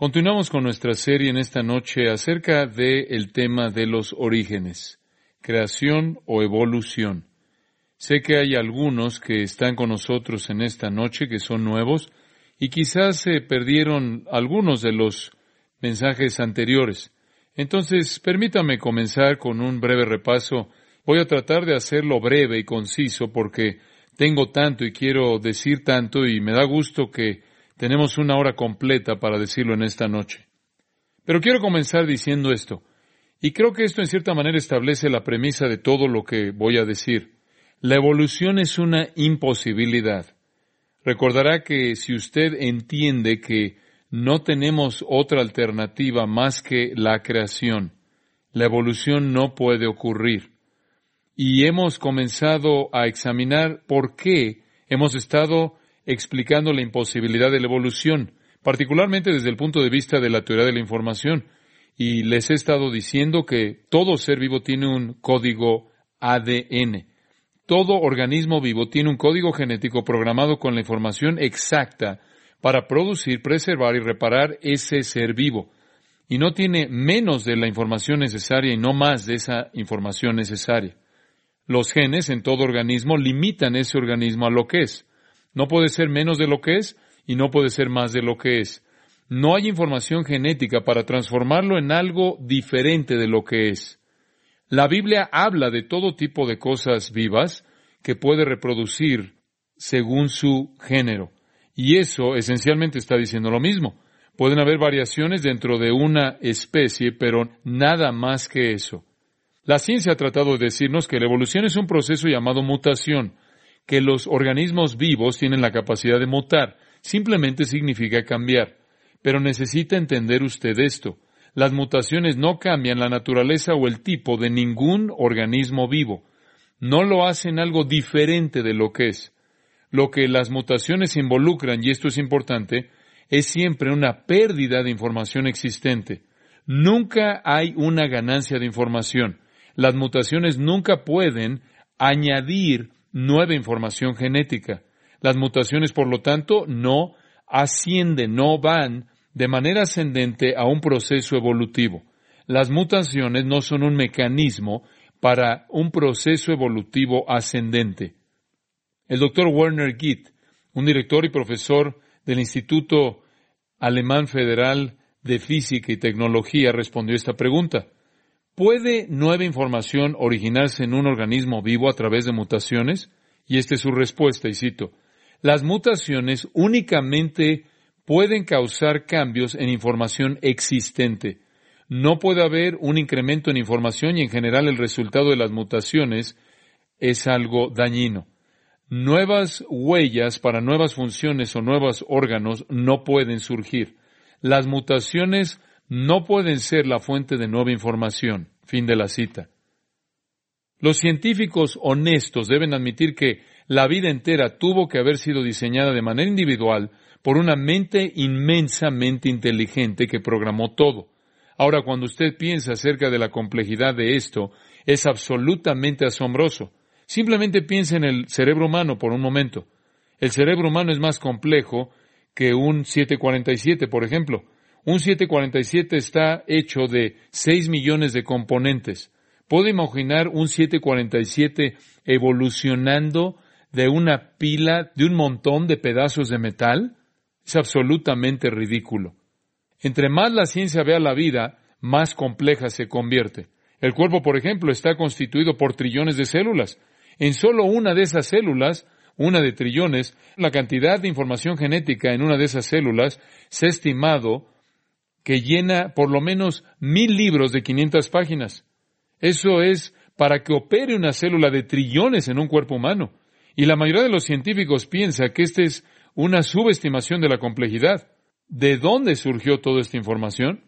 Continuamos con nuestra serie en esta noche acerca del tema de los orígenes, creación o evolución. Sé que hay algunos que están con nosotros en esta noche que son nuevos y quizás se perdieron algunos de los mensajes anteriores. Entonces, permítame comenzar con un breve repaso. Voy a tratar de hacerlo breve y conciso porque tengo tanto y quiero decir tanto y me da gusto que tenemos una hora completa para decirlo en esta noche. Pero quiero comenzar diciendo esto, y creo que esto en cierta manera establece la premisa de todo lo que voy a decir. La evolución es una imposibilidad. Recordará que si usted entiende que no tenemos otra alternativa más que la creación, la evolución no puede ocurrir. Y hemos comenzado a examinar por qué hemos estado explicando la imposibilidad de la evolución, particularmente desde el punto de vista de la teoría de la información. Y les he estado diciendo que todo ser vivo tiene un código ADN. Todo organismo vivo tiene un código genético programado con la información exacta para producir, preservar y reparar ese ser vivo. Y no tiene menos de la información necesaria y no más de esa información necesaria. Los genes en todo organismo limitan ese organismo a lo que es. No puede ser menos de lo que es y no puede ser más de lo que es. No hay información genética para transformarlo en algo diferente de lo que es. La Biblia habla de todo tipo de cosas vivas que puede reproducir según su género. Y eso esencialmente está diciendo lo mismo. Pueden haber variaciones dentro de una especie, pero nada más que eso. La ciencia ha tratado de decirnos que la evolución es un proceso llamado mutación, que los organismos vivos tienen la capacidad de mutar. Simplemente significa cambiar. Pero necesita entender usted esto. Las mutaciones no cambian la naturaleza o el tipo de ningún organismo vivo. No lo hacen algo diferente de lo que es. Lo que las mutaciones involucran, y esto es importante, es siempre una pérdida de información existente. Nunca hay una ganancia de información. Las mutaciones nunca pueden añadir nueva información genética. Las mutaciones, por lo tanto, no ascienden, no van de manera ascendente a un proceso evolutivo. Las mutaciones no son un mecanismo para un proceso evolutivo ascendente. El Dr. Werner Gitt, un director y profesor del Instituto Alemán Federal de Física y Tecnología, respondió esta pregunta. ¿Puede nueva información originarse en un organismo vivo a través de mutaciones? Y esta es su respuesta, y cito, las mutaciones únicamente pueden causar cambios en información existente. No puede haber un incremento en información y en general el resultado de las mutaciones es algo dañino. Nuevas huellas para nuevas funciones o nuevos órganos no pueden surgir. Las mutaciones no pueden ser la fuente de nueva información. Fin de la cita. Los científicos honestos deben admitir que la vida entera tuvo que haber sido diseñada de manera individual por una mente inmensamente inteligente que programó todo. Ahora, cuando usted piensa acerca de la complejidad de esto, es absolutamente asombroso. Simplemente piense en el cerebro humano por un momento. El cerebro humano es más complejo que un 747, por ejemplo. Un 747 está hecho de 6 millones de componentes. ¿Puede imaginar un 747 evolucionando de una pila, de un montón de pedazos de metal? Es absolutamente ridículo. Entre más la ciencia vea la vida, más compleja se convierte. El cuerpo, por ejemplo, está constituido por trillones de células. En solo una de esas células, una de trillones, la cantidad de información genética en una de esas células se ha estimado que llena por lo menos 1000 libros de 500 páginas. Eso es para que opere una célula de trillones en un cuerpo humano. Y la mayoría de los científicos piensa que esta es una subestimación de la complejidad. ¿De dónde surgió toda esta información?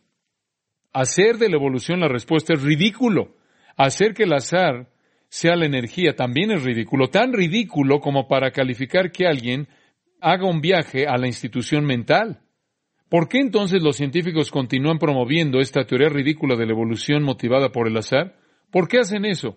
Hacer de la evolución la respuesta es ridículo. Hacer que el azar sea la energía también es ridículo. Tan ridículo como para calificar que alguien haga un viaje a la institución mental. ¿Por qué entonces los científicos continúan promoviendo esta teoría ridícula de la evolución motivada por el azar? ¿Por qué hacen eso?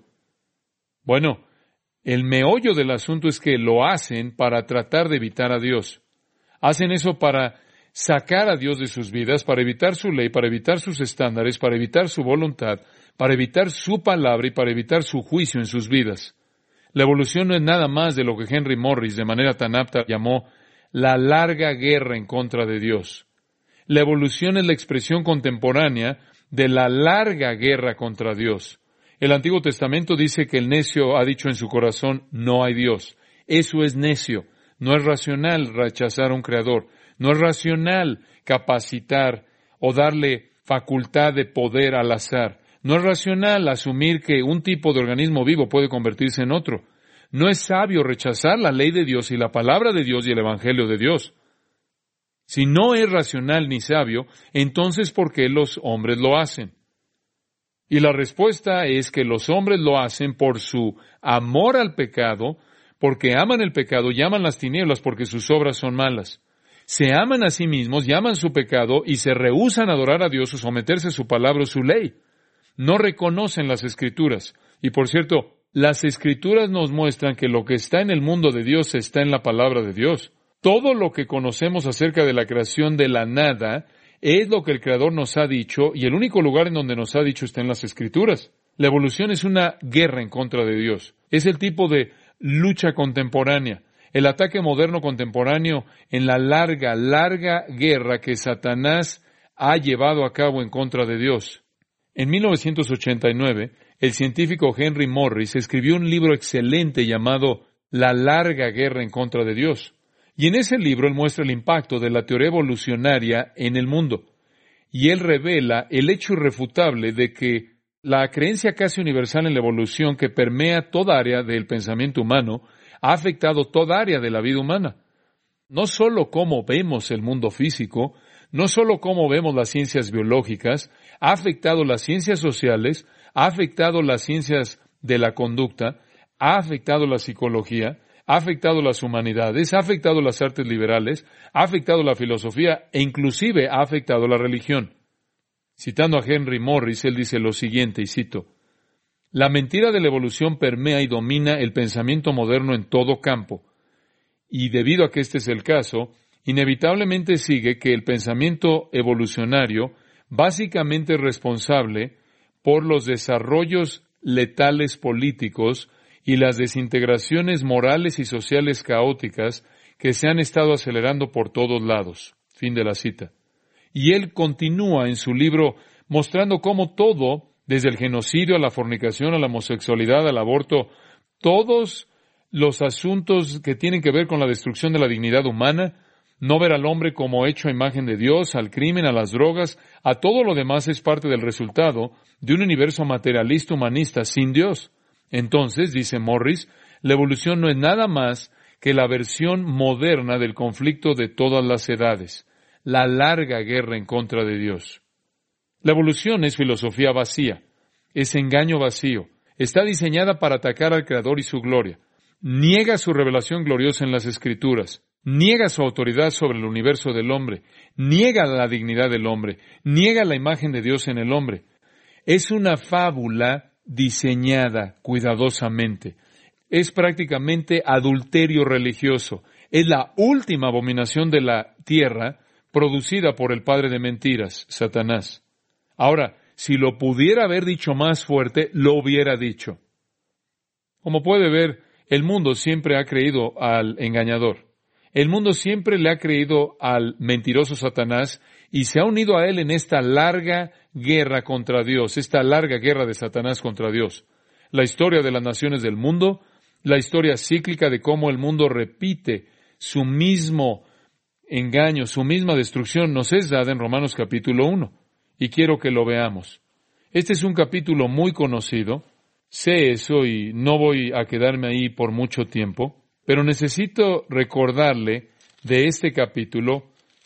Bueno, el meollo del asunto es que lo hacen para tratar de evitar a Dios. Hacen eso para sacar a Dios de sus vidas, para evitar su ley, para evitar sus estándares, para evitar su voluntad, para evitar su palabra y para evitar su juicio en sus vidas. La evolución no es nada más de lo que Henry Morris de manera tan apta llamó la larga guerra en contra de Dios. La evolución es la expresión contemporánea de la larga guerra contra Dios. El Antiguo Testamento dice que el necio ha dicho en su corazón, no hay Dios. Eso es necio. No es racional rechazar a un creador. No es racional capacitar o darle facultad de poder al azar. No es racional asumir que un tipo de organismo vivo puede convertirse en otro. No es sabio rechazar la ley de Dios y la palabra de Dios y el Evangelio de Dios. Si no es racional ni sabio, entonces ¿por qué los hombres lo hacen? Y la respuesta es que los hombres lo hacen por su amor al pecado, porque aman el pecado y aman las tinieblas porque sus obras son malas. Se aman a sí mismos y aman su pecado y se rehúsan a adorar a Dios o someterse a su palabra o su ley. No reconocen las Escrituras. Y por cierto, las Escrituras nos muestran que lo que está en el mundo de Dios está en la palabra de Dios. Todo lo que conocemos acerca de la creación de la nada es lo que el Creador nos ha dicho, y el único lugar en donde nos ha dicho está en las Escrituras. La evolución es una guerra en contra de Dios. Es el tipo de lucha contemporánea, el ataque moderno contemporáneo en la larga guerra que Satanás ha llevado a cabo en contra de Dios. En 1989, el científico Henry Morris escribió un libro excelente llamado La larga guerra en contra de Dios. Y en ese libro él muestra el impacto de la teoría evolucionaria en el mundo. Y él revela el hecho irrefutable de que la creencia casi universal en la evolución que permea toda área del pensamiento humano ha afectado toda área de la vida humana. No solo cómo vemos el mundo físico, no solo cómo vemos las ciencias biológicas, ha afectado las ciencias sociales, ha afectado las ciencias de la conducta, ha afectado la psicología, ha afectado las humanidades, ha afectado las artes liberales, ha afectado la filosofía e inclusive ha afectado la religión. Citando a Henry Morris, él dice lo siguiente, y cito, «La mentira de la evolución permea y domina el pensamiento moderno en todo campo, y debido a que este es el caso, inevitablemente sigue que el pensamiento evolucionario básicamente es responsable por los desarrollos letales políticos y las desintegraciones morales y sociales caóticas que se han estado acelerando por todos lados». Fin de la cita. Y él continúa en su libro mostrando cómo todo, desde el genocidio a la fornicación, a la homosexualidad, al aborto, todos los asuntos que tienen que ver con la destrucción de la dignidad humana, no ver al hombre como hecho a imagen de Dios, al crimen, a las drogas, a todo lo demás es parte del resultado de un universo materialista humanista sin Dios. Entonces, dice Morris, la evolución no es nada más que la versión moderna del conflicto de todas las edades, la larga guerra en contra de Dios. La evolución es filosofía vacía, es engaño vacío, está diseñada para atacar al Creador y su gloria, niega su revelación gloriosa en las Escrituras, niega su autoridad sobre el universo del hombre, niega la dignidad del hombre, niega la imagen de Dios en el hombre. Es una fábula diseñada cuidadosamente. Es prácticamente adulterio religioso. Es la última abominación de la tierra producida por el padre de mentiras, Satanás. Ahora, si lo pudiera haber dicho más fuerte, lo hubiera dicho. Como puede ver, el mundo siempre ha creído al engañador. El mundo siempre le ha creído al mentiroso Satanás y se ha unido a él en esta larga guerra contra Dios, esta larga guerra de Satanás contra Dios. La historia de las naciones del mundo, la historia cíclica de cómo el mundo repite su mismo engaño, su misma destrucción, nos es dada en Romanos capítulo 1. Y quiero que lo veamos. Este es un capítulo muy conocido. Sé eso y no voy a quedarme ahí por mucho tiempo, pero necesito recordarle de este capítulo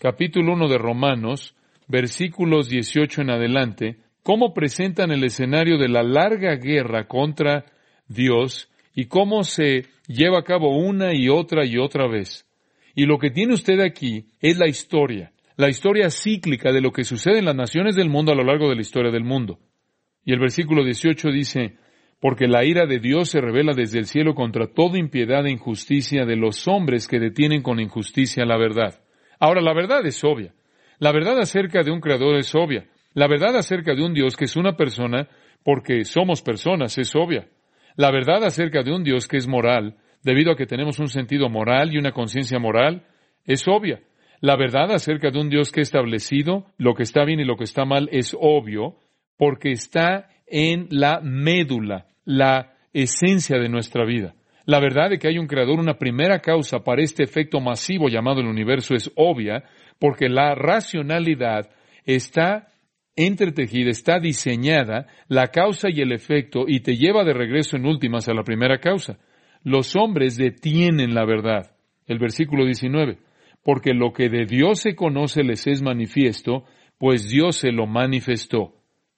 1 de Romanos, versículos 18 en adelante, cómo presentan el escenario de la larga guerra contra Dios y cómo se lleva a cabo una y otra vez. Y lo que tiene usted aquí es la historia cíclica de lo que sucede en las naciones del mundo a lo largo de la historia del mundo. Y el versículo 18 dice, «Porque la ira de Dios se revela desde el cielo contra toda impiedad e injusticia de los hombres que detienen con injusticia la verdad». Ahora, la verdad es obvia. La verdad acerca de un creador es obvia. La verdad acerca de un Dios que es una persona, porque somos personas, es obvia. La verdad acerca de un Dios que es moral, debido a que tenemos un sentido moral y una conciencia moral, es obvia. La verdad acerca de un Dios que ha establecido lo que está bien y lo que está mal es obvio, porque está en la médula, la esencia de nuestra vida. La verdad de que hay un creador, una primera causa para este efecto masivo llamado el universo es obvia, porque la racionalidad está entretejida, está diseñada, la causa y el efecto, y te lleva de regreso en últimas a la primera causa. Los hombres detienen la verdad. El versículo 19. Porque lo que de Dios se conoce les es manifiesto, pues Dios se lo manifestó.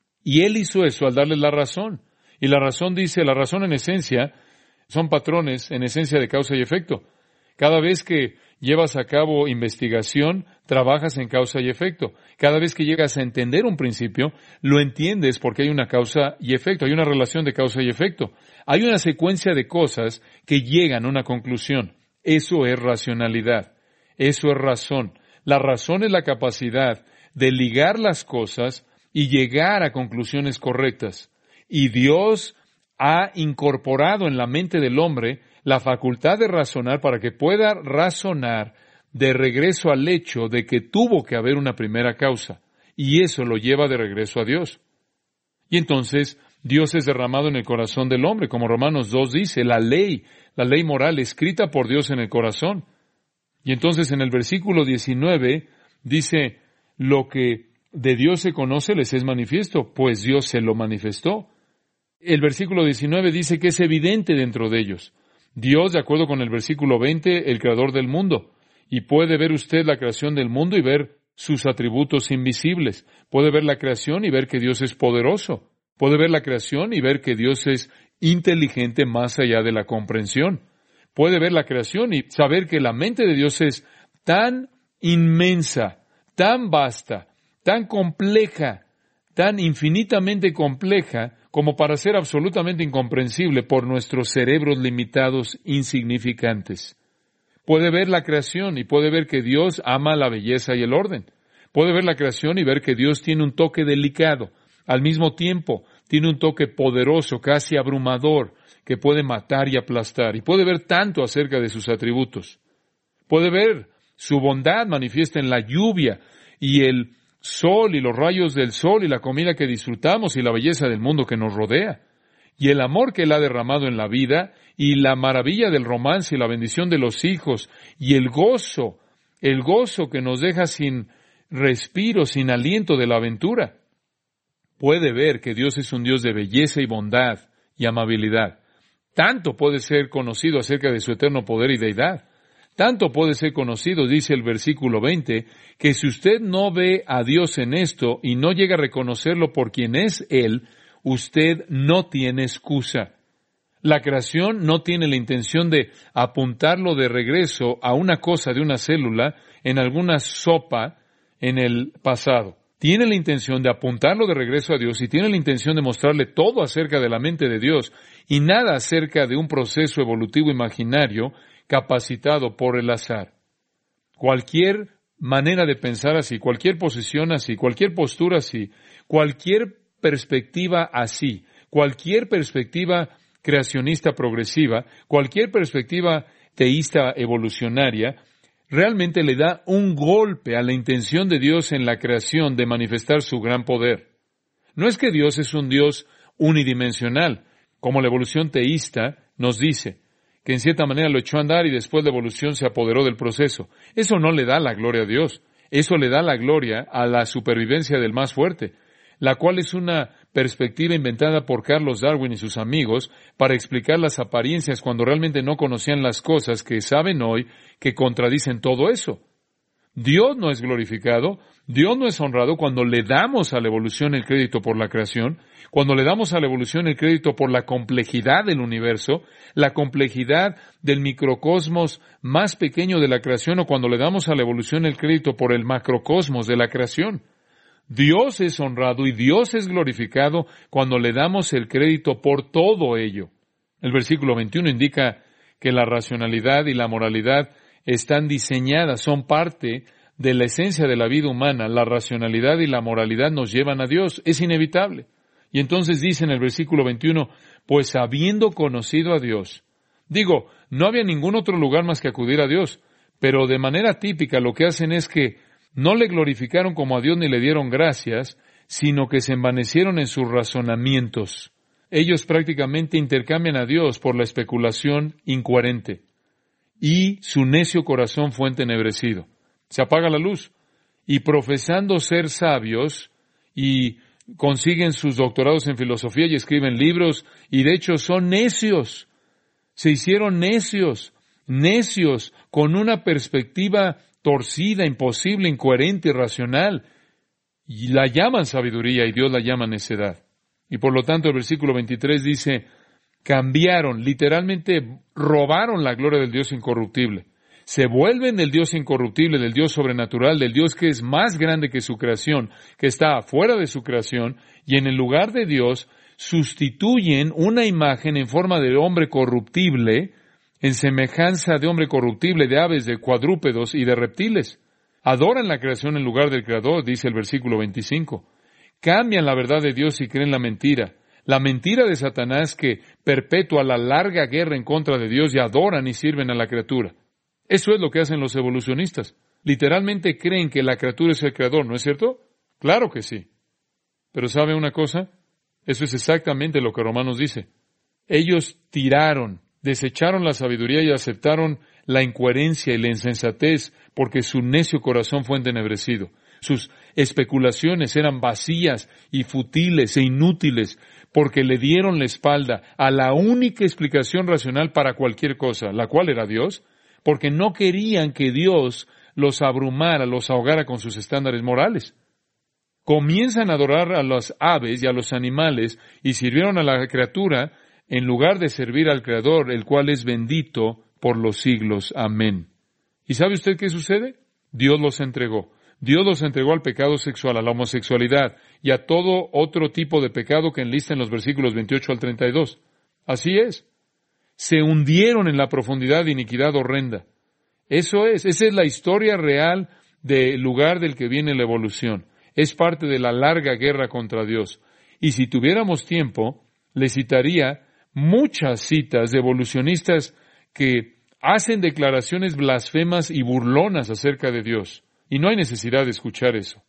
Y Él hizo eso al darles la razón. Y la razón dice, la razón en esencia, son patrones en esencia de causa y efecto. Cada vez que llevas a cabo investigación, trabajas en causa y efecto. Cada vez que llegas a entender un principio, lo entiendes porque hay una causa y efecto, hay una relación de causa y efecto. Hay una secuencia de cosas que llegan a una conclusión. Eso es racionalidad. Eso es razón. La razón es la capacidad de ligar las cosas y llegar a conclusiones correctas. Y Dios ha incorporado en la mente del hombre la facultad de razonar para que pueda razonar de regreso al hecho de que tuvo que haber una primera causa. Y eso lo lleva de regreso a Dios. Y entonces Dios es derramado en el corazón del hombre, como Romanos 2 dice, la ley moral escrita por Dios en el corazón. Y entonces en el versículo 19 dice, lo que de Dios se conoce les es manifiesto, pues Dios se lo manifestó. El versículo 19 dice que es evidente dentro de ellos. Dios, de acuerdo con el versículo 20, el creador del mundo. Y puede ver usted la creación del mundo y ver sus atributos invisibles. Puede ver la creación y ver que Dios es poderoso. Puede ver la creación y ver que Dios es inteligente más allá de la comprensión. Puede ver la creación y saber que la mente de Dios es tan inmensa, tan vasta, tan compleja, tan infinitamente compleja, como para ser absolutamente incomprensible por nuestros cerebros limitados insignificantes. Puede ver la creación y puede ver que Dios ama la belleza y el orden. Puede ver la creación y ver que Dios tiene un toque delicado. Al mismo tiempo, tiene un toque poderoso, casi abrumador, que puede matar y aplastar. Y puede ver tanto acerca de sus atributos. Puede ver su bondad manifiesta en la lluvia y el sol y los rayos del sol y la comida que disfrutamos y la belleza del mundo que nos rodea. Y el amor que Él ha derramado en la vida y la maravilla del romance y la bendición de los hijos y el gozo que nos deja sin respiro, sin aliento de la aventura. Puede ver que Dios es un Dios de belleza y bondad y amabilidad. Tanto puede ser conocido acerca de su eterno poder y deidad. Tanto puede ser conocido, dice el versículo 20, que si usted no ve a Dios en esto y no llega a reconocerlo por quien es Él, usted no tiene excusa. La creación no tiene la intención de apuntarlo de regreso a una cosa de una célula en alguna sopa en el pasado. Tiene la intención de apuntarlo de regreso a Dios y tiene la intención de mostrarle todo acerca de la mente de Dios y nada acerca de un proceso evolutivo imaginario capacitado por el azar. Cualquier manera de pensar así, cualquier posición así, cualquier postura así, cualquier perspectiva así, cualquier perspectiva creacionista progresiva, cualquier perspectiva teísta evolucionaria, realmente le da un golpe a la intención de Dios en la creación de manifestar su gran poder. No es que Dios es un Dios unidimensional, como la evolución teísta nos dice, que en cierta manera lo echó a andar y después la evolución se apoderó del proceso. Eso no le da la gloria a Dios. Eso le da la gloria a la supervivencia del más fuerte, la cual es una perspectiva inventada por Carlos Darwin y sus amigos para explicar las apariencias cuando realmente no conocían las cosas que saben hoy que contradicen todo eso. Dios no es glorificado, Dios no es honrado cuando le damos a la evolución el crédito por la creación, cuando le damos a la evolución el crédito por la complejidad del universo, la complejidad del microcosmos más pequeño de la creación, o cuando le damos a la evolución el crédito por el macrocosmos de la creación. Dios es honrado y Dios es glorificado cuando le damos el crédito por todo ello. El versículo 21 indica que la racionalidad y la moralidad están diseñadas, son parte de la esencia de la vida humana, la racionalidad y la moralidad nos llevan a Dios. Es inevitable. Y entonces dice en el versículo 21, pues habiendo conocido a Dios. Digo, no había ningún otro lugar más que acudir a Dios, pero de manera típica lo que hacen es que no le glorificaron como a Dios ni le dieron gracias, sino que se envanecieron en sus razonamientos. Ellos prácticamente intercambian a Dios por la especulación incoherente. Y su necio corazón fue entenebrecido. Se apaga la luz. Y profesando ser sabios, y consiguen sus doctorados en filosofía y escriben libros, y de hecho son necios. Se hicieron necios con una perspectiva torcida, imposible, incoherente, irracional. Y la llaman sabiduría y Dios la llama necedad. Y por lo tanto el versículo 23 dice, cambiaron, literalmente robaron la gloria del Dios incorruptible. Se vuelven del Dios incorruptible, del Dios sobrenatural, del Dios que es más grande que su creación, que está afuera de su creación, y en el lugar de Dios sustituyen una imagen en forma de hombre corruptible, en semejanza de hombre corruptible, de aves, de cuadrúpedos y de reptiles. Adoran la creación en lugar del Creador, dice el versículo 25. Cambian la verdad de Dios y creen la mentira de Satanás que perpetúa la larga guerra en contra de Dios y adoran y sirven a la criatura. Eso es lo que hacen los evolucionistas. Literalmente creen que la criatura es el creador, ¿no es cierto? Claro que sí. Pero ¿sabe una cosa? Eso es exactamente lo que Romanos dice. Ellos desecharon la sabiduría y aceptaron la incoherencia y la insensatez porque su necio corazón fue entenebrecido. Sus especulaciones eran vacías y futiles e inútiles porque le dieron la espalda a la única explicación racional para cualquier cosa, la cual era Dios, porque no querían que Dios los abrumara, los ahogara con sus estándares morales. Comienzan a adorar a las aves y a los animales y sirvieron a la criatura en lugar de servir al Creador, el cual es bendito por los siglos. Amén. ¿Y sabe usted qué sucede? Dios los entregó. Dios los entregó al pecado sexual, a la homosexualidad y a todo otro tipo de pecado que enlista en los versículos 28 al 32. Así es. Se hundieron en la profundidad de iniquidad horrenda. Esa es la historia real del lugar del que viene la evolución. Es parte de la larga guerra contra Dios. Y si tuviéramos tiempo, le citaría muchas citas de evolucionistas que hacen declaraciones blasfemas y burlonas acerca de Dios. Y no hay necesidad de escuchar eso.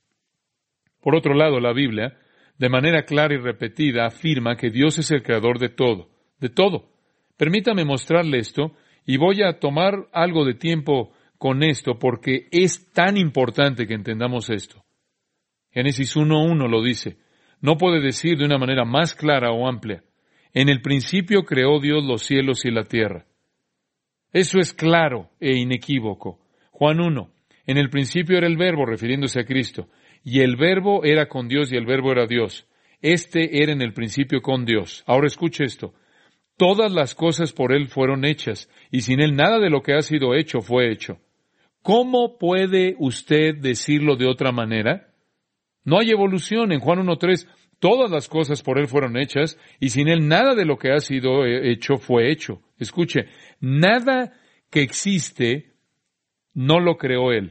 Por otro lado, la Biblia, de manera clara y repetida, afirma que Dios es el creador de todo, de todo. Permítame mostrarle esto, y voy a tomar algo de tiempo con esto, porque es tan importante que entendamos esto. Génesis 1:1 lo dice. No puede decir de una manera más clara o amplia. En el principio creó Dios los cielos y la tierra. Eso es claro e inequívoco. Juan 1. En el principio era el Verbo, refiriéndose a Cristo, y el Verbo era con Dios y el Verbo era Dios. Este era en el principio con Dios. Ahora escuche esto. Todas las cosas por Él fueron hechas, y sin Él nada de lo que ha sido hecho fue hecho. ¿Cómo puede usted decirlo de otra manera? No hay evolución. En Juan 1:3, todas las cosas por Él fueron hechas, y sin Él nada de lo que ha sido hecho fue hecho. Escuche, nada que existe no lo creó Él.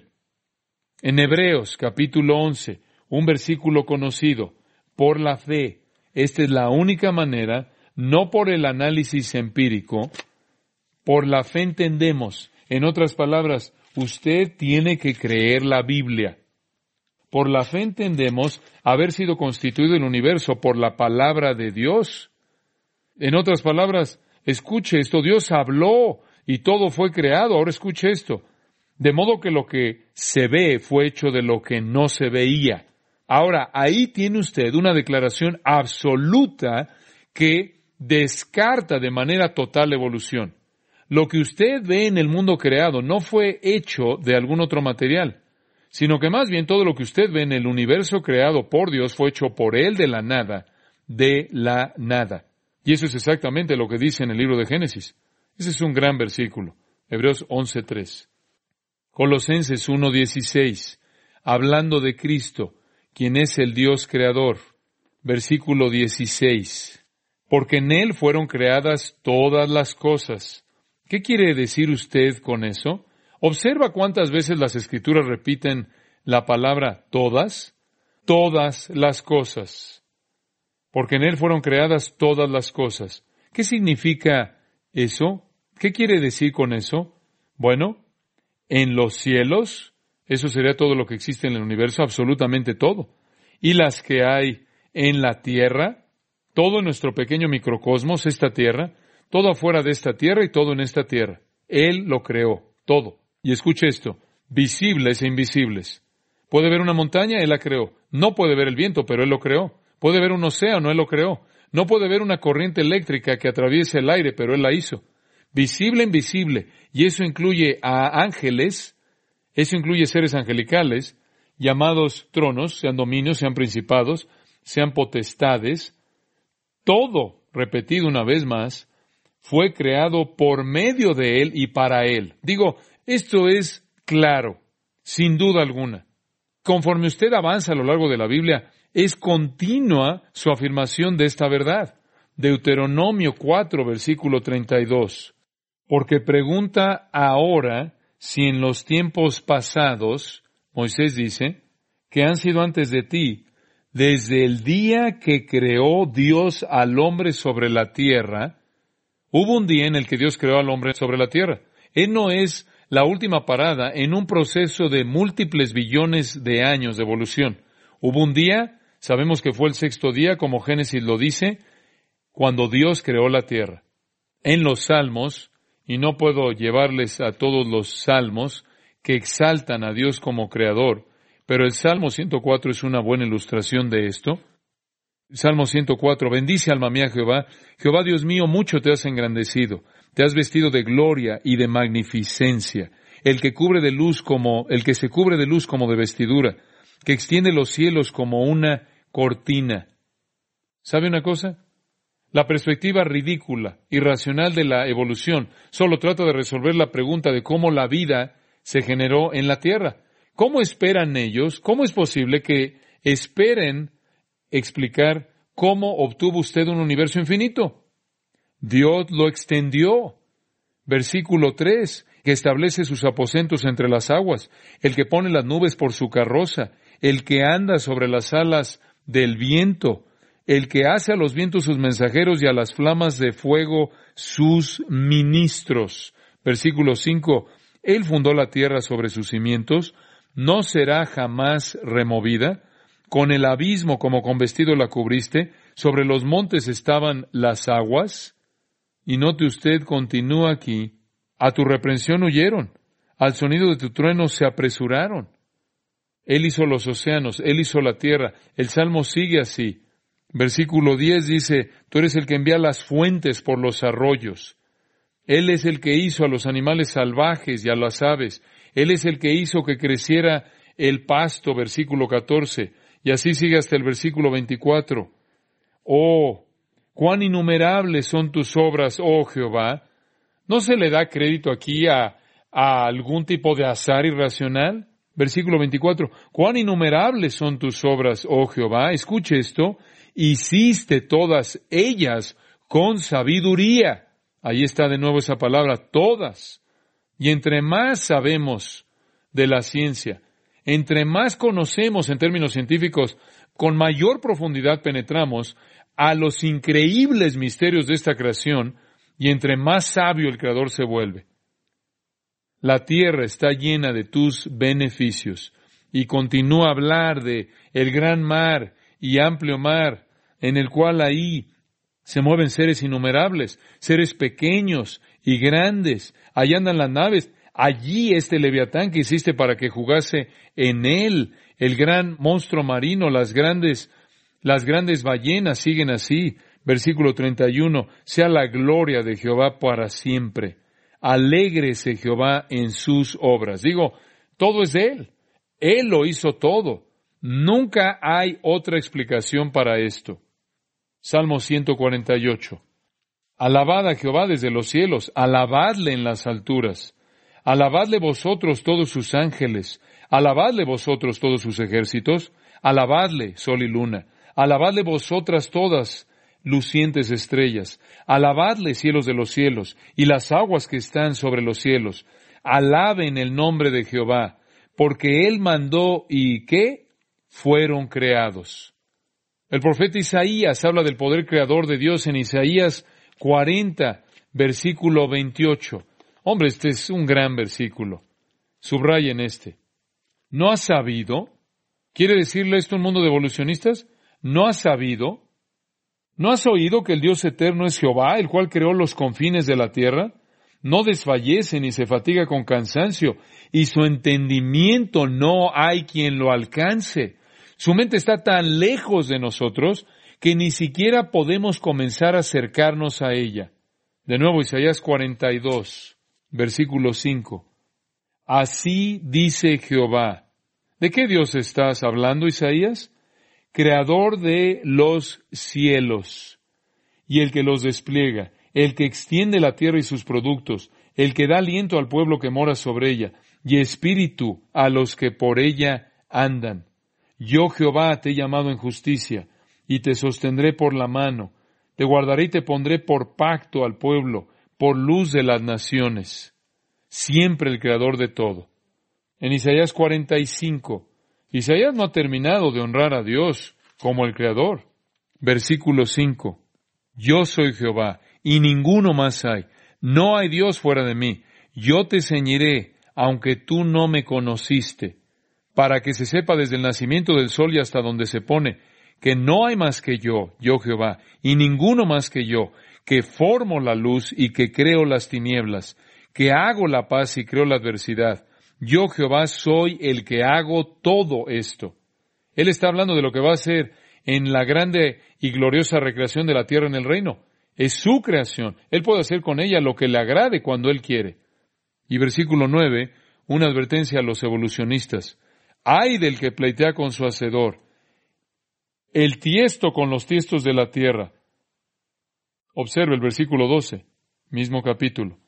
En Hebreos capítulo 11, un versículo conocido, por la fe, esta es la única manera, no por el análisis empírico, por la fe entendemos. En otras palabras, usted tiene que creer la Biblia. Por la fe entendemos haber sido constituido el universo por la palabra de Dios. En otras palabras, escuche esto, Dios habló y todo fue creado. Ahora escuche esto. De modo que lo que se ve fue hecho de lo que no se veía. Ahora, ahí tiene usted una declaración absoluta que descarta de manera total la evolución. Lo que usted ve en el mundo creado no fue hecho de algún otro material, sino que más bien todo lo que usted ve en el universo creado por Dios fue hecho por Él de la nada. Y eso es exactamente lo que dice en el libro de Génesis. Ese es un gran versículo. Hebreos 11:3. Colosenses 1:16, hablando de Cristo, quien es el Dios creador. Versículo 16, porque en Él fueron creadas todas las cosas. ¿Qué quiere decir usted con eso? Observa cuántas veces las Escrituras repiten la palabra todas. Todas las cosas. Porque en Él fueron creadas todas las cosas. ¿Qué significa eso? ¿Qué quiere decir con eso? Bueno, en los cielos, eso sería todo lo que existe en el universo, absolutamente todo. Y las que hay en la tierra, todo en nuestro pequeño microcosmos, esta tierra, todo afuera de esta tierra y todo en esta tierra. Él lo creó, todo. Y escuche esto, visibles e invisibles. Puede ver una montaña, Él la creó. No puede ver el viento, pero Él lo creó. Puede ver un océano, Él lo creó. No puede ver una corriente eléctrica que atraviese el aire, pero Él la hizo. Visible, invisible. Y eso incluye a ángeles, eso incluye seres angelicales, llamados tronos, sean dominios, sean principados, sean potestades. Todo, repetido una vez más, fue creado por medio de Él y para Él. Digo, esto es claro, sin duda alguna. Conforme usted avanza a lo largo de la Biblia, es continua su afirmación de esta verdad. Deuteronomio 4, versículo 32. Porque pregunta ahora si en los tiempos pasados, Moisés dice, que han sido antes de ti, desde el día que creó Dios al hombre sobre la tierra, hubo un día en el que Dios creó al hombre sobre la tierra. Él no es la última parada en un proceso de múltiples billones de años de evolución. Hubo un día, sabemos que fue el sexto día, como Génesis lo dice, cuando Dios creó la tierra. En los Salmos, y no puedo llevarles a todos los Salmos que exaltan a Dios como Creador, pero el Salmo 104 es una buena ilustración de esto. Salmo 104, bendice alma mía Jehová. Jehová Dios mío, mucho te has engrandecido. Te has vestido de gloria y de magnificencia. El que se cubre de luz como de vestidura, que extiende los cielos como una cortina. ¿Sabe una cosa? La perspectiva ridícula, irracional de la evolución solo trata de resolver la pregunta de cómo la vida se generó en la tierra. ¿Cómo esperan ellos? ¿Cómo es posible que esperen explicar cómo obtuvo usted un universo infinito? Dios lo extendió. Versículo 3, que establece sus aposentos entre las aguas, el que pone las nubes por su carroza, el que anda sobre las alas del viento, el que hace a los vientos sus mensajeros y a las flamas de fuego sus ministros. Versículo 5, Él fundó la tierra sobre sus cimientos, no será jamás removida. Con el abismo como con vestido la cubriste, sobre los montes estaban las aguas. Y note usted, continúa aquí, a tu reprensión huyeron, al sonido de tu trueno se apresuraron. Él hizo los océanos, Él hizo la tierra. El Salmo sigue así. Versículo 10 dice, tú eres el que envía las fuentes por los arroyos. Él es el que hizo a los animales salvajes y a las aves. Él es el que hizo que creciera el pasto, versículo 14. Y así sigue hasta el versículo 24. Oh, cuán innumerables son tus obras, oh Jehová. ¿No se le da crédito aquí a algún tipo de azar irracional? Versículo 24. Cuán innumerables son tus obras, oh Jehová. Escuche esto. Hiciste todas ellas con sabiduría. Ahí está de nuevo esa palabra, todas. Y entre más sabemos de la ciencia, entre más conocemos en términos científicos, con mayor profundidad penetramos a los increíbles misterios de esta creación y entre más sabio el Creador se vuelve. La tierra está llena de tus beneficios y continúa a hablar de el gran mar y amplio mar en el cual ahí se mueven seres innumerables, seres pequeños y grandes. Allí andan las naves. Allí este Leviatán que hiciste para que jugase en él, el gran monstruo marino, las grandes ballenas siguen así. Versículo 31, sea la gloria de Jehová para siempre. Alégrese Jehová en sus obras. Digo, todo es de Él. Él lo hizo todo. Nunca hay otra explicación para esto. Salmo 148. Alabad a Jehová desde los cielos, alabadle en las alturas. Alabadle vosotros todos sus ángeles, alabadle vosotros todos sus ejércitos, alabadle sol y luna, alabadle vosotras todas lucientes estrellas, alabadle cielos de los cielos y las aguas que están sobre los cielos, Alaben el nombre de Jehová, porque Él mandó y ¿qué? Fueron creados. El profeta Isaías habla del poder creador de Dios en Isaías 40, versículo 28. Hombre, este es un gran versículo. Subrayen este. ¿No has sabido? ¿Quiere decirle esto un mundo de evolucionistas? ¿No has sabido? ¿No has oído que el Dios eterno es Jehová, el cual creó los confines de la tierra? No desfallece ni se fatiga con cansancio, y su entendimiento no hay quien lo alcance. Su mente está tan lejos de nosotros que ni siquiera podemos comenzar a acercarnos a ella. De nuevo, Isaías 42, versículo 5. Así dice Jehová. ¿De qué Dios estás hablando, Isaías? Creador de los cielos, y el que los despliega, el que extiende la tierra y sus productos, el que da aliento al pueblo que mora sobre ella, y espíritu a los que por ella andan. Yo, Jehová, te he llamado en justicia, y te sostendré por la mano, te guardaré y te pondré por pacto al pueblo, por luz de las naciones. Siempre el Creador de todo. En Isaías 45, Isaías no ha terminado de honrar a Dios como el Creador. Versículo 5. Yo soy Jehová, y ninguno más hay. No hay Dios fuera de mí. Yo te ceñiré, aunque tú no me conociste, para que se sepa desde el nacimiento del sol y hasta donde se pone, que no hay más que yo Jehová, y ninguno más que yo, que formo la luz y que creo las tinieblas, que hago la paz y creo la adversidad. Yo, Jehová, soy el que hago todo esto. Él está hablando de lo que va a hacer en la grande y gloriosa recreación de la tierra en el reino. Es su creación. Él puede hacer con ella lo que le agrade cuando Él quiere. Y versículo 9, una advertencia a los evolucionistas. Ay del que pleitea con su hacedor, el tiesto con los tiestos de la tierra. Observe el versículo 12, mismo capítulo.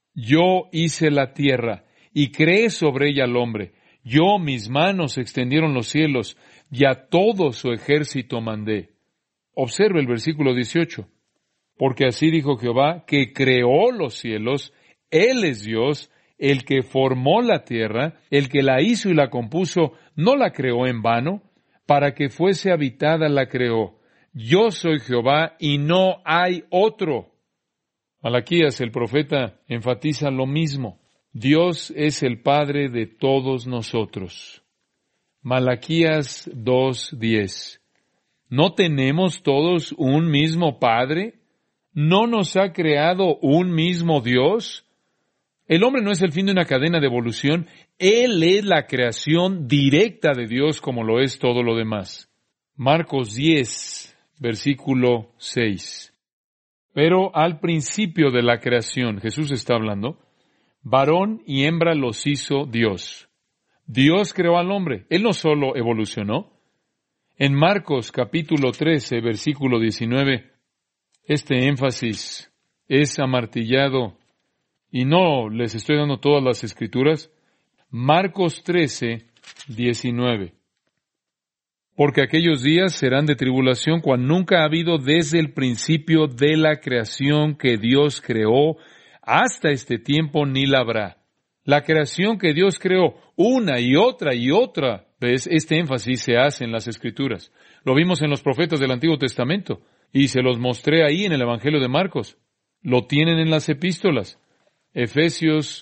Yo hice la tierra y creé sobre ella al hombre. Yo, mis manos extendieron los cielos, y a todo su ejército mandé. Observe el versículo 18. Porque así dijo Jehová, que creó los cielos, Él es Dios, el que formó la tierra, el que la hizo y la compuso, no la creó en vano, para que fuese habitada la creó. Yo soy Jehová y no hay otro. Malaquías, el profeta, enfatiza lo mismo. Dios es el Padre de todos nosotros. Malaquías 2:10. ¿No tenemos todos un mismo Padre? ¿No nos ha creado un mismo Dios? El hombre no es el fin de una cadena de evolución. Él es la creación directa de Dios como lo es todo lo demás. Marcos 10, versículo 6. Pero al principio de la creación, Jesús está hablando, varón y hembra los hizo Dios. Dios creó al hombre. Él no solo evolucionó. En Marcos capítulo 13, versículo 19, este énfasis es amartillado, y no les estoy dando todas las escrituras. Marcos 13, 19. Porque aquellos días serán de tribulación cual nunca ha habido desde el principio de la creación que Dios creó, hasta este tiempo ni la habrá. La creación que Dios creó una y otra vez, este énfasis se hace en las Escrituras. Lo vimos en los profetas del Antiguo Testamento y se los mostré ahí en el Evangelio de Marcos. Lo tienen en las epístolas. Efesios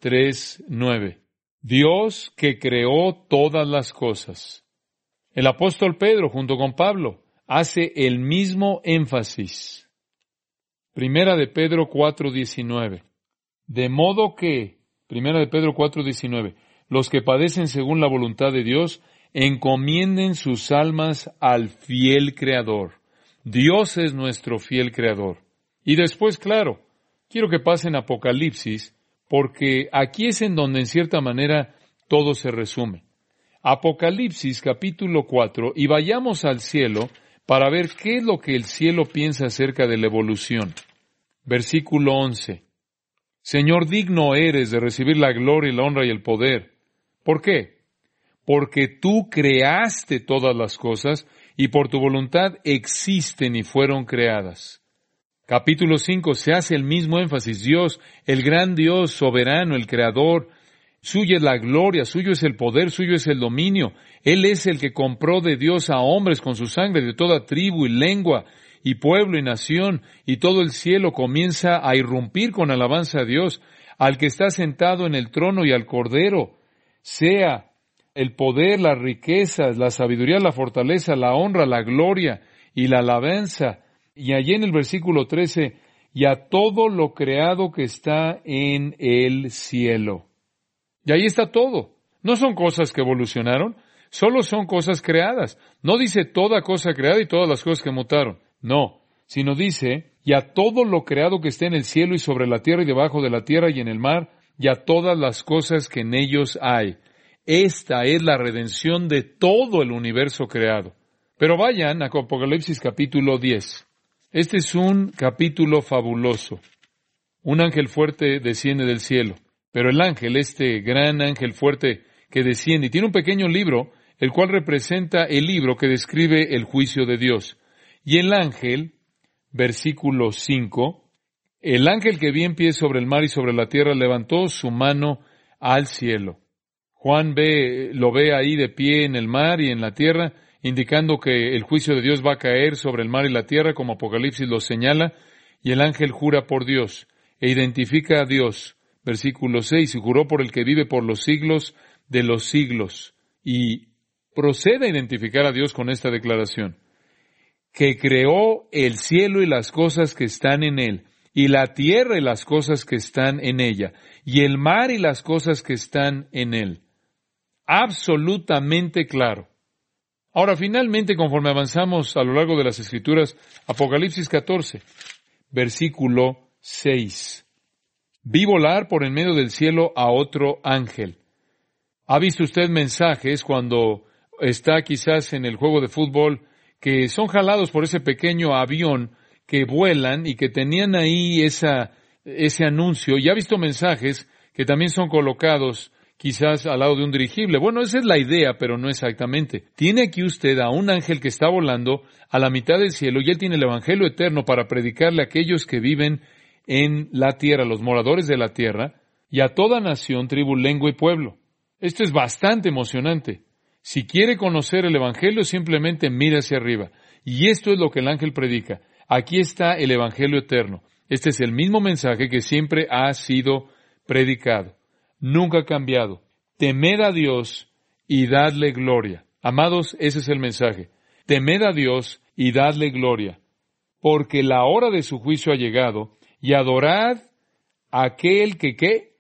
3:9. Dios que creó todas las cosas. El apóstol Pedro, junto con Pablo, hace el mismo énfasis. Primera de Pedro 4:19. De modo que, Primera de Pedro 4:19, los que padecen según la voluntad de Dios, encomienden sus almas al fiel Creador. Dios es nuestro fiel Creador. Y después, claro, quiero que pasen Apocalipsis, porque aquí es en donde en cierta manera todo se resume. Apocalipsis capítulo 4, y vayamos al cielo para ver qué es lo que el cielo piensa acerca de la evolución. Versículo 11. Señor, digno eres de recibir la gloria y la honra y el poder. ¿Por qué? Porque tú creaste todas las cosas y por tu voluntad existen y fueron creadas. Capítulo 5 se hace el mismo énfasis. Dios, el gran Dios soberano, el Creador, suya es la gloria, suyo es el poder, suyo es el dominio. Él es el que compró de Dios a hombres con su sangre de toda tribu y lengua y pueblo y nación, y todo el cielo comienza a irrumpir con alabanza a Dios, al que está sentado en el trono y al Cordero, sea el poder, las riquezas, la sabiduría, la fortaleza, la honra, la gloria y la alabanza. Y allí en el versículo 13, y a todo lo creado que está en el cielo. Y ahí está todo. No son cosas que evolucionaron, solo son cosas creadas. No dice toda cosa creada y todas las cosas que mutaron. No, sino dice, y a todo lo creado que esté en el cielo y sobre la tierra y debajo de la tierra y en el mar, y a todas las cosas que en ellos hay. Esta es la redención de todo el universo creado. Pero vayan a Apocalipsis capítulo 10. Este es un capítulo fabuloso. Un ángel fuerte desciende del cielo. Pero el ángel, este gran ángel fuerte que desciende, y tiene un pequeño libro, el cual representa el libro que describe el juicio de Dios. Y el ángel, versículo 5, el ángel que vi en pie sobre el mar y sobre la tierra levantó su mano al cielo. Juan lo ve ahí de pie en el mar y en la tierra, indicando que el juicio de Dios va a caer sobre el mar y la tierra, como Apocalipsis lo señala, y el ángel jura por Dios, e identifica a Dios. Versículo 6, y juró por el que vive por los siglos de los siglos. Y procede a identificar a Dios con esta declaración, que creó el cielo y las cosas que están en él, y la tierra y las cosas que están en ella, y el mar y las cosas que están en él. Absolutamente claro. Ahora, finalmente, conforme avanzamos a lo largo de las Escrituras, Apocalipsis 14, versículo 6. Vi volar por en medio del cielo a otro ángel. ¿Ha visto usted mensajes cuando está quizás en el juego de fútbol que son jalados por ese pequeño avión que vuelan y que tenían ahí ese anuncio? Y ha visto mensajes que también son colocados quizás al lado de un dirigible. Bueno, esa es la idea, pero no exactamente. Tiene aquí usted a un ángel que está volando a la mitad del cielo y él tiene el evangelio eterno para predicarle a aquellos que viven en la tierra, los moradores de la tierra, y a toda nación, tribu, lengua y pueblo. Esto es bastante emocionante. Si quiere conocer el evangelio, simplemente mire hacia arriba. Y esto es lo que el ángel predica. Aquí está el evangelio eterno. Este es el mismo mensaje que siempre ha sido predicado. Nunca ha cambiado. Temed a Dios y dadle gloria. Amados, ese es el mensaje. Temed a Dios y dadle gloria, porque la hora de su juicio ha llegado, y adorad a aquel que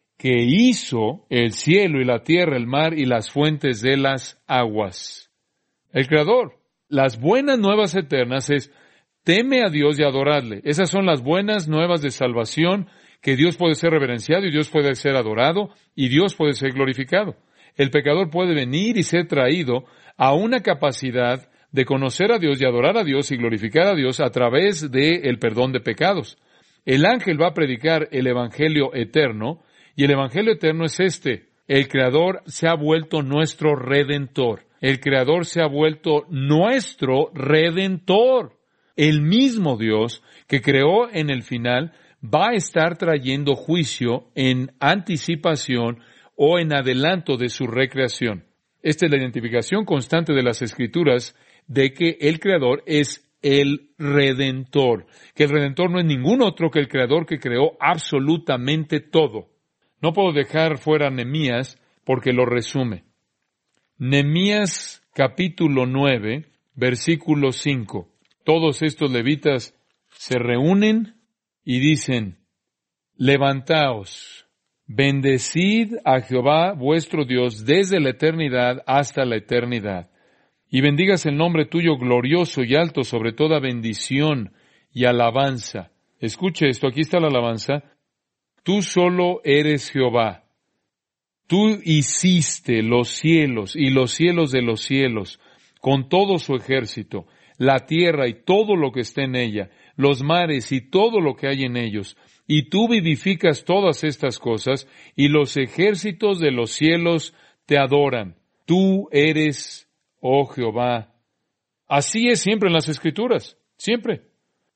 hizo el cielo y la tierra, el mar y las fuentes de las aguas. El Creador. Las buenas nuevas eternas es, teme a Dios y adoradle. Esas son las buenas nuevas de salvación, que Dios puede ser reverenciado y Dios puede ser adorado y Dios puede ser glorificado. El pecador puede venir y ser traído a una capacidad de conocer a Dios y adorar a Dios y glorificar a Dios a través del perdón de pecados. El ángel va a predicar el evangelio eterno, y el evangelio eterno es este: el Creador se ha vuelto nuestro Redentor. El Creador se ha vuelto nuestro Redentor. El mismo Dios que creó en el final va a estar trayendo juicio en anticipación o en adelanto de su recreación. Esta es la identificación constante de las Escrituras de que el Creador es el Redentor, que el Redentor no es ningún otro que el Creador que creó absolutamente todo. No puedo dejar fuera Nehemías porque lo resume. Nehemías capítulo 9, versículo 5. Todos estos levitas se reúnen y dicen: levantaos, bendecid a Jehová vuestro Dios desde la eternidad hasta la eternidad. Y bendigas el nombre tuyo glorioso y alto sobre toda bendición y alabanza. Escuche esto, aquí está la alabanza. Tú solo eres Jehová. Tú hiciste los cielos y los cielos de los cielos, con todo su ejército, la tierra y todo lo que está en ella, los mares y todo lo que hay en ellos. Y tú vivificas todas estas cosas, y los ejércitos de los cielos te adoran. Tú eres, oh Jehová. Así es siempre en las Escrituras, siempre.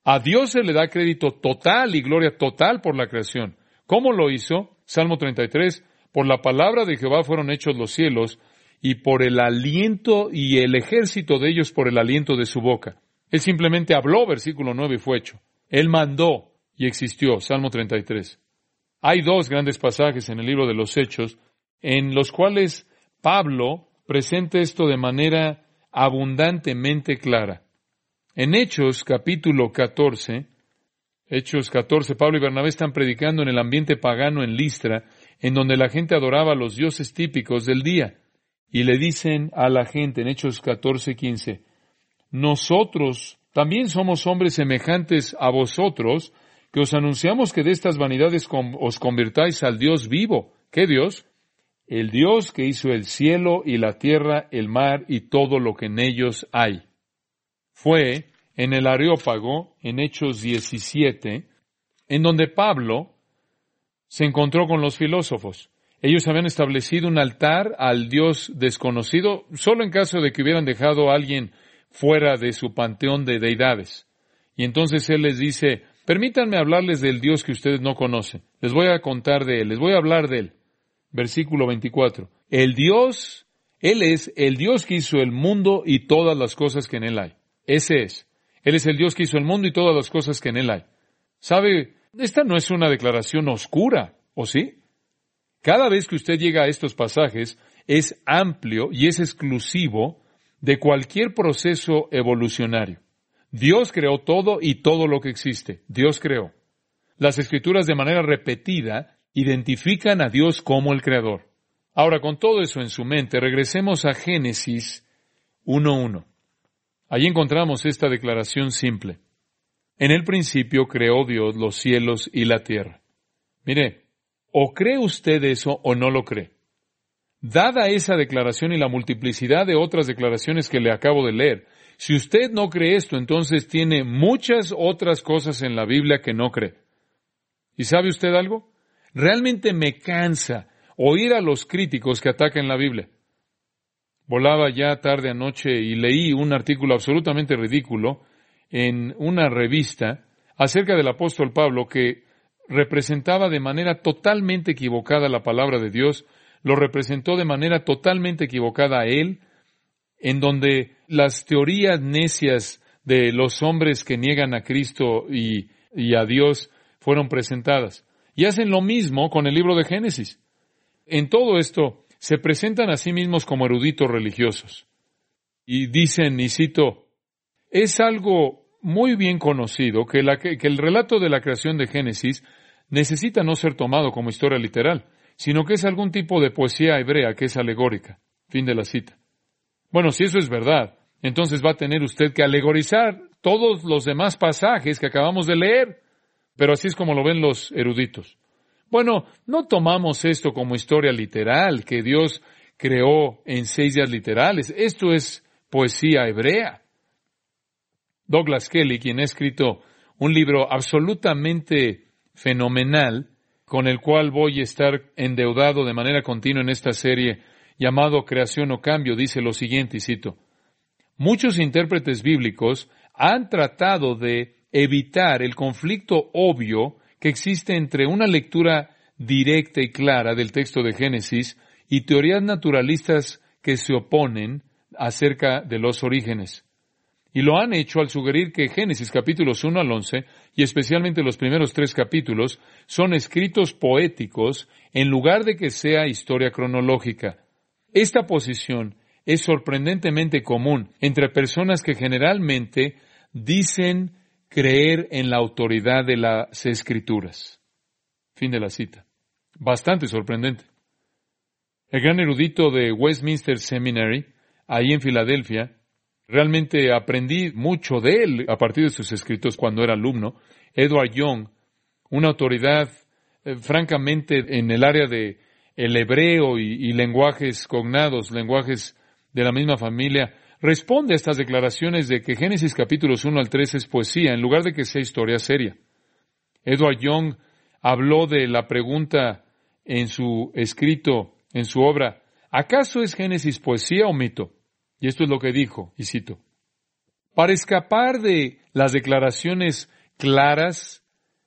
A Dios se le da crédito total y gloria total por la creación. ¿Cómo lo hizo? Salmo 33, por la palabra de Jehová fueron hechos los cielos, y por el aliento y el ejército de ellos por el aliento de su boca. Él simplemente habló, versículo 9, y fue hecho. Él mandó y existió, Salmo 33. Hay dos grandes pasajes en el libro de los Hechos, en los cuales Pablo presenta esto de manera abundantemente clara. En Hechos capítulo 14, Pablo y Bernabé están predicando en el ambiente pagano en Listra, en donde la gente adoraba a los dioses típicos del día. Y le dicen a la gente en Hechos 14:15, nosotros también somos hombres semejantes a vosotros, que os anunciamos que de estas vanidades os convirtáis al Dios vivo. ¿Qué Dios? El Dios que hizo el cielo y la tierra, el mar y todo lo que en ellos hay. Fue en el Areópago, en Hechos 17, en donde Pablo se encontró con los filósofos. Ellos habían establecido un altar al Dios desconocido, solo en caso de que hubieran dejado a alguien fuera de su panteón de deidades. Y entonces él les dice, permítanme hablarles del Dios que ustedes no conocen. Les voy a contar de él, les voy a hablar de él. Versículo 24. Él es el Dios que hizo el mundo y todas las cosas que en él hay. Ese es. Él es el Dios que hizo el mundo y todas las cosas que en él hay. ¿Sabe? Esta no es una declaración oscura, ¿o sí? Cada vez que usted llega a estos pasajes, es amplio y es exclusivo de cualquier proceso evolucionario. Dios creó todo y todo lo que existe. Dios creó. Las Escrituras de manera repetida identifican a Dios como el Creador. Ahora, con todo eso en su mente, regresemos a Génesis 1:1. Allí encontramos esta declaración simple. En el principio creó Dios los cielos y la tierra. Mire, o cree usted eso o no lo cree. Dada esa declaración y la multiplicidad de otras declaraciones que le acabo de leer, si usted no cree esto, entonces tiene muchas otras cosas en la Biblia que no cree. ¿Y sabe usted algo? Realmente me cansa oír a los críticos que atacan la Biblia. Volaba ya tarde anoche y leí un artículo absolutamente ridículo en una revista acerca del apóstol Pablo que representaba de manera totalmente equivocada la palabra de Dios, lo representó de manera totalmente equivocada a él, en donde las teorías necias de los hombres que niegan a Cristo y a Dios fueron presentadas. Y hacen lo mismo con el libro de Génesis. En todo esto se presentan a sí mismos como eruditos religiosos. Y dicen, y cito, es algo muy bien conocido que el relato de la creación de Génesis necesita no ser tomado como historia literal, sino que es algún tipo de poesía hebrea que es alegórica. Fin de la cita. Bueno, si eso es verdad, entonces va a tener usted que alegorizar todos los demás pasajes que acabamos de leer. Pero así es como lo ven los eruditos. Bueno, no tomamos esto como historia literal, que Dios creó en 6 días literales. Esto es poesía hebrea. Douglas Kelly, quien ha escrito un libro absolutamente fenomenal, con el cual voy a estar endeudado de manera continua en esta serie, llamado Creación o Cambio, dice lo siguiente, y cito, muchos intérpretes bíblicos han tratado de evitar el conflicto obvio que existe entre una lectura directa y clara del texto de Génesis y teorías naturalistas que se oponen acerca de los orígenes. Y lo han hecho al sugerir que Génesis capítulos 1 al 11, y especialmente los primeros 3 capítulos, son escritos poéticos en lugar de que sea historia cronológica. Esta posición es sorprendentemente común entre personas que generalmente dicen creer en la autoridad de las Escrituras. Fin de la cita. Bastante sorprendente. El gran erudito de Westminster Seminary, ahí en Filadelfia, realmente aprendí mucho de él a partir de sus escritos cuando era alumno, Edward Young, una autoridad francamente en el área de el hebreo y lenguajes cognados, lenguajes de la misma familia, responde a estas declaraciones de que Génesis capítulos 1 al 3 es poesía en lugar de que sea historia seria. Edward Young habló de la pregunta en su escrito, en su obra, ¿acaso es Génesis poesía o mito? Y esto es lo que dijo, y cito, para escapar de las declaraciones claras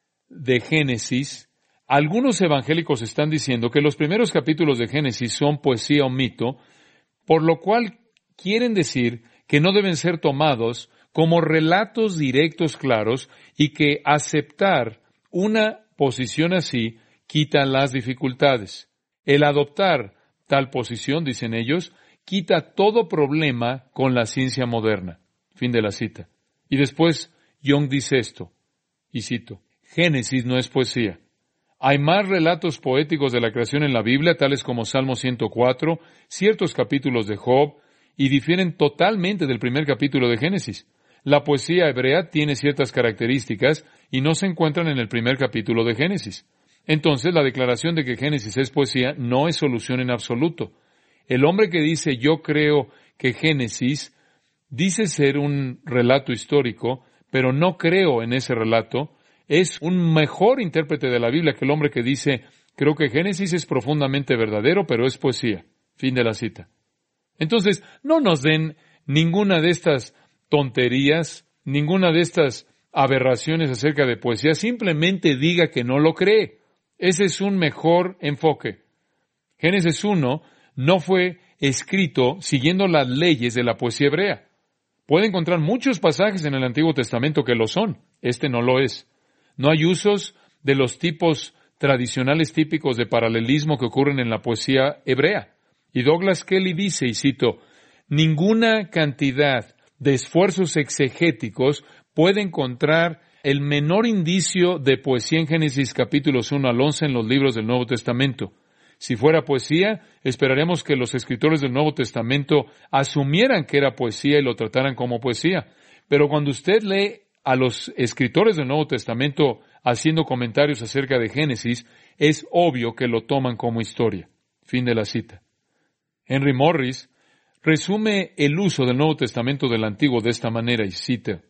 de Génesis, algunos evangélicos están diciendo que los primeros capítulos de Génesis son poesía o mito, por lo cual quieren decir que no deben ser tomados como relatos directos claros y que aceptar una posición así quita las dificultades. El adoptar tal posición, dicen ellos, quita todo problema con la ciencia moderna. Fin de la cita. Y después Young dice esto, y cito, Génesis no es poesía. Hay más relatos poéticos de la creación en la Biblia, tales como Salmo 104, ciertos capítulos de Job, y difieren totalmente del primer capítulo de Génesis. La poesía hebrea tiene ciertas características y no se encuentran en el primer capítulo de Génesis. Entonces, la declaración de que Génesis es poesía no es solución en absoluto. El hombre que dice yo creo que Génesis dice ser un relato histórico, pero no creo en ese relato, es un mejor intérprete de la Biblia que el hombre que dice creo que Génesis es profundamente verdadero, pero es poesía. Fin de la cita. Entonces, no nos den ninguna de estas tonterías, ninguna de estas aberraciones acerca de poesía, simplemente diga que no lo cree. Ese es un mejor enfoque. Génesis 1 no fue escrito siguiendo las leyes de la poesía hebrea. Puede encontrar muchos pasajes en el Antiguo Testamento que lo son. Este no lo es. No hay usos de los tipos tradicionales típicos de paralelismo que ocurren en la poesía hebrea. Y Douglas Kelly dice, y cito, ninguna cantidad de esfuerzos exegéticos puede encontrar el menor indicio de poesía en Génesis capítulos 1 al 11 en los libros del Nuevo Testamento. Si fuera poesía, esperaremos que los escritores del Nuevo Testamento asumieran que era poesía y lo trataran como poesía. Pero cuando usted lee a los escritores del Nuevo Testamento haciendo comentarios acerca de Génesis, es obvio que lo toman como historia. Fin de la cita. Henry Morris resume el uso del Nuevo Testamento del Antiguo de esta manera y cita,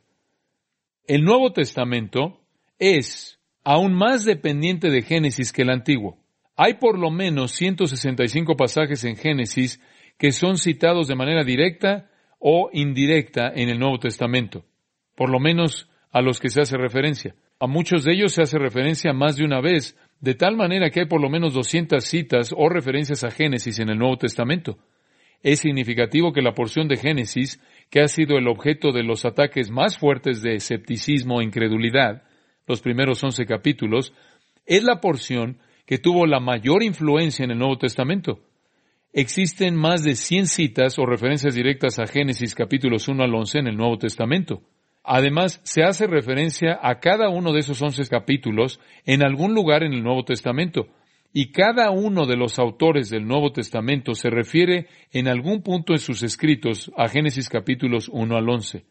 el Nuevo Testamento es aún más dependiente de Génesis que el Antiguo. Hay por lo menos 165 pasajes en Génesis que son citados de manera directa o indirecta en el Nuevo Testamento, por lo menos a los que se hace referencia. A muchos de ellos se hace referencia más de una vez, de tal manera que hay por lo menos 200 citas o referencias a Génesis en el Nuevo Testamento. Es significativo que la porción de Génesis, que ha sido el objeto de los ataques más fuertes de escepticismo e incredulidad, los primeros 11 capítulos, es la porción que tuvo la mayor influencia en el Nuevo Testamento. Existen más de 100 citas o referencias directas a Génesis capítulos 1 al 11 en el Nuevo Testamento. Además, se hace referencia a cada uno de esos 11 capítulos en algún lugar en el Nuevo Testamento, y cada uno de los autores del Nuevo Testamento se refiere en algún punto en sus escritos a Génesis capítulos 1 al 11.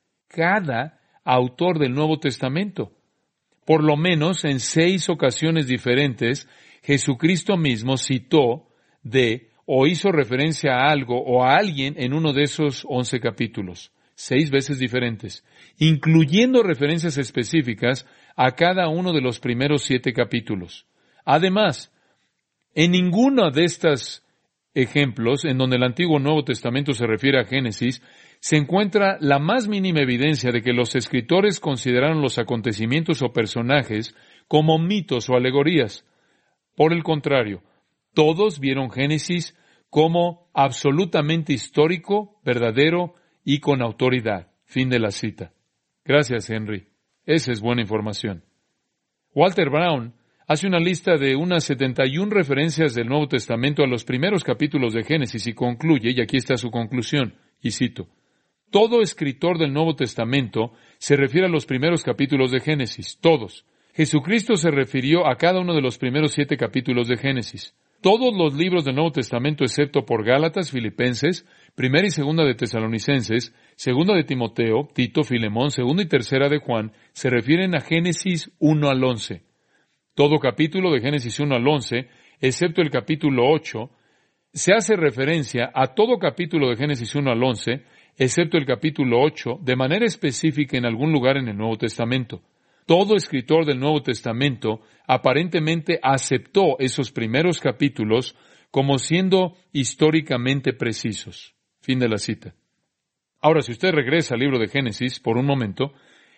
Cada autor del Nuevo Testamento. Por lo menos en 6 ocasiones diferentes, Jesucristo mismo citó de o hizo referencia a algo o a alguien en uno de esos 11 capítulos. 6 veces diferentes, incluyendo referencias específicas a cada uno de los primeros 7 capítulos. Además, en ninguno de estos ejemplos en donde el Antiguo o Nuevo Testamento se refiere a Génesis, se encuentra la más mínima evidencia de que los escritores consideraron los acontecimientos o personajes como mitos o alegorías. Por el contrario, todos vieron Génesis como absolutamente histórico, verdadero y con autoridad. Fin de la cita. Gracias, Henry. Esa es buena información. Walter Brown hace una lista de unas 71 referencias del Nuevo Testamento a los primeros capítulos de Génesis y concluye, y aquí está su conclusión, y cito, todo escritor del Nuevo Testamento se refiere a los primeros capítulos de Génesis, todos. Jesucristo se refirió a cada uno de los primeros 7 capítulos de Génesis. Todos los libros del Nuevo Testamento, excepto por Gálatas, Filipenses, Primera y Segunda de Tesalonicenses, Segunda de Timoteo, Tito, Filemón, Segunda y Tercera de Juan, se refieren a Génesis 1 al 11. Todo capítulo de Génesis 1 al 11, excepto el capítulo 8, se hace referencia a todo capítulo de Génesis 1 al 11, excepto el capítulo 8, de manera específica en algún lugar en el Nuevo Testamento. Todo escritor del Nuevo Testamento aparentemente aceptó esos primeros capítulos como siendo históricamente precisos. Fin de la cita. Ahora, si usted regresa al libro de Génesis por un momento,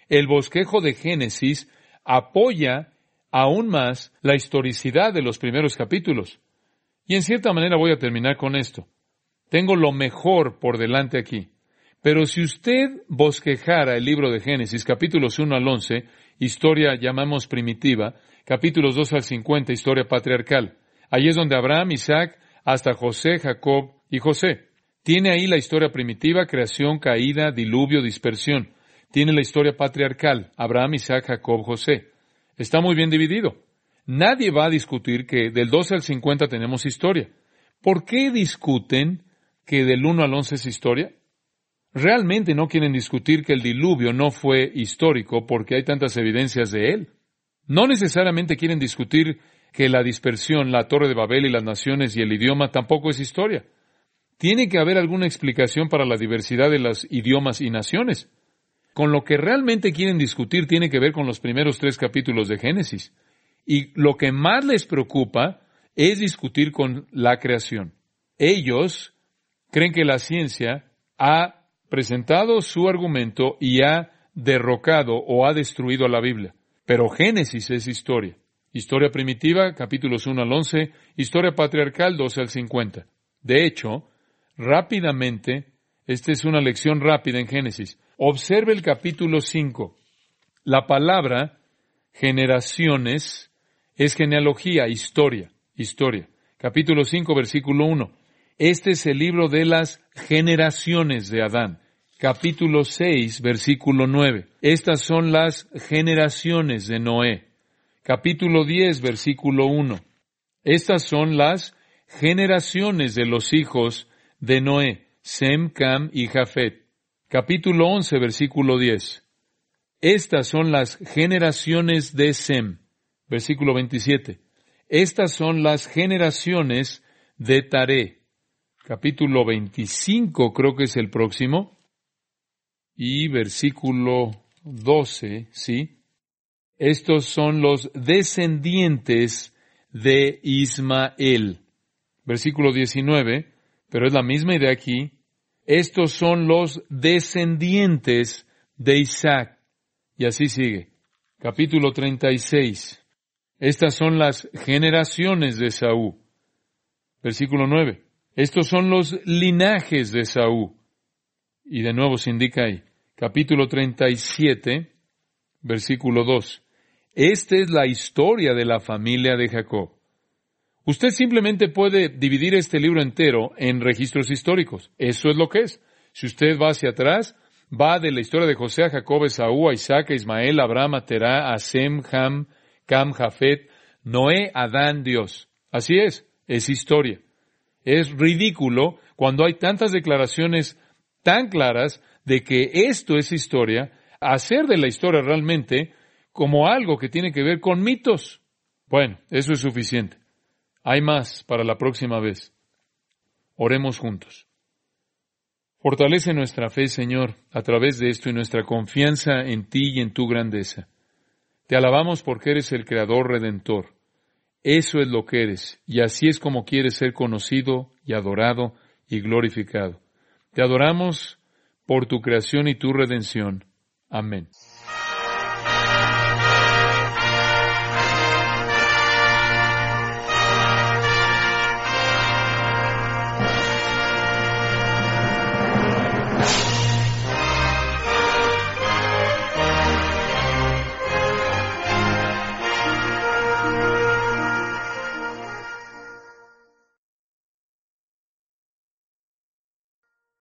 el bosquejo de Génesis apoya aún más la historicidad de los primeros capítulos. Y en cierta manera voy a terminar con esto. Tengo lo mejor por delante aquí. Pero si usted bosquejara el libro de Génesis, capítulos 1 al 11, historia llamamos primitiva, capítulos 2 al 50, historia patriarcal. Ahí es donde Abraham, Isaac, hasta José, Jacob y José. Tiene ahí la historia primitiva, creación, caída, diluvio, dispersión. Tiene la historia patriarcal, Abraham, Isaac, Jacob, José. Está muy bien dividido. Nadie va a discutir que del 12 al 50 tenemos historia. ¿Por qué discuten que del 1 al 11 es historia? Realmente no quieren discutir que el diluvio no fue histórico porque hay tantas evidencias de él. No necesariamente quieren discutir que la dispersión, la Torre de Babel y las naciones y el idioma tampoco es historia. Tiene que haber alguna explicación para la diversidad de los idiomas y naciones. Con lo que realmente quieren discutir tiene que ver con los primeros 3 capítulos de Génesis. Y lo que más les preocupa es discutir con la creación. Ellos creen que la ciencia ha presentado su argumento y ha derrocado o ha destruido a la Biblia. Pero Génesis es historia. Historia primitiva, capítulos 1 al 11, historia patriarcal, 12 al 50. De hecho, rápidamente, esta es una lección rápida en Génesis. Observe el capítulo 5. La palabra generaciones es genealogía, historia. Capítulo 5, versículo 1. Este es el libro de las generaciones de Adán. Capítulo 6, versículo 9. Estas son las generaciones de Noé. Capítulo 10, versículo 1. Estas son las generaciones de los hijos de Noé, Sem, Cam y Jafet. Capítulo 11, versículo 10. Estas son las generaciones de Sem. Versículo 27. Estas son las generaciones de Taré. Capítulo 25, creo que es el próximo. Y versículo 12, ¿sí? Estos son los descendientes de Ismael. Versículo 19, pero es la misma idea aquí. Estos son los descendientes de Isaac. Y así sigue. Capítulo 36. Estas son las generaciones de Esaú. Versículo 9. Estos son los linajes de Esaú. Y de nuevo se indica ahí. Capítulo 37, versículo 2. Esta es la historia de la familia de Jacob. Usted simplemente puede dividir este libro entero en registros históricos. Eso es lo que es. Si usted va hacia atrás, va de la historia de José a Jacob, Esaú, a Isaac, a Ismael, a Abraham, a Terá, a Sem, Ham, Cam, Jafet, Noé, Adán, Dios. Así es historia. Es ridículo cuando hay tantas declaraciones tan claras de que esto es historia, hacer de la historia realmente como algo que tiene que ver con mitos. Bueno, eso es suficiente. Hay más para la próxima vez. Oremos juntos. Fortalece nuestra fe, Señor, a través de esto y nuestra confianza en Ti y en Tu grandeza. Te alabamos porque eres el Creador Redentor. Eso es lo que eres, y así es como quieres ser conocido y adorado y glorificado. Te adoramos por Tu creación y Tu redención. Amén.